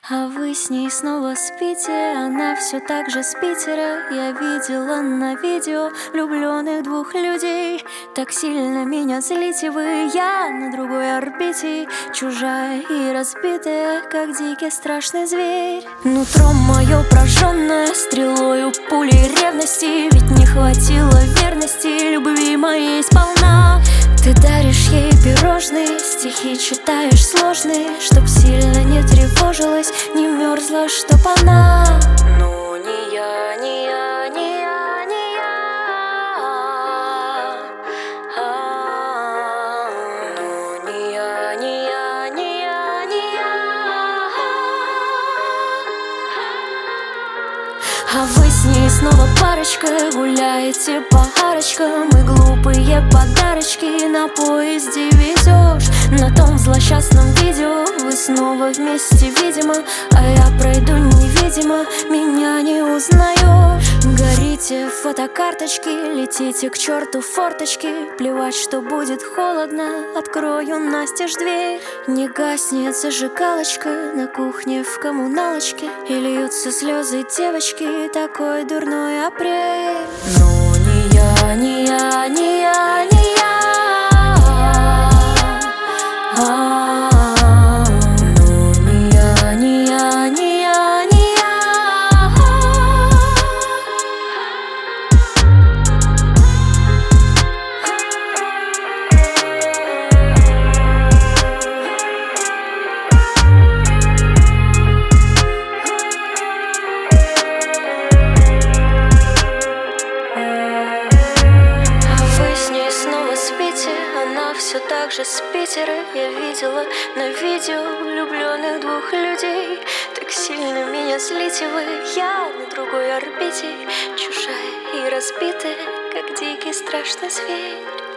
А вы с ней снова спите, она все так же с Питера. Я видела на видео влюбленных двух людей. Так сильно меня злите вы, я на другой орбите, чужая и разбитая, как дикий страшный зверь. Нутро мое прожженное стрелою пулей ревности, ведь не хватило верности любви моей сполна. Ты даришь ей пирожные, стихи читаешь сложные, чтоб сильно не тревожилась, не мерзла, чтоб она. Ну не я, не я, не я, не я. Ну не я, не я, не я, не я. А вы с ней снова парочка, гуляете по арочкам, и глупые подарочки на поезде везешь. На том злосчастном видео вы снова вместе, видимо, а я пройду невидимо, меня не узнаешь. Горите фотокарточки, летите к черту форточки, плевать, что будет холодно, открою настежь дверь. Не гаснет зажигалочка на кухне в коммуналочке, и льются слезы девочки, такой дурной апрель. Ну не я, не я, не я, не я. Ну не я, не я, не я, не я. Она все так же с Питера. Я видела на видео влюбленных двух людей. Так сильно меня злите вы, я на другой орбите, чужая и разбитая, как дикий страшный зверь.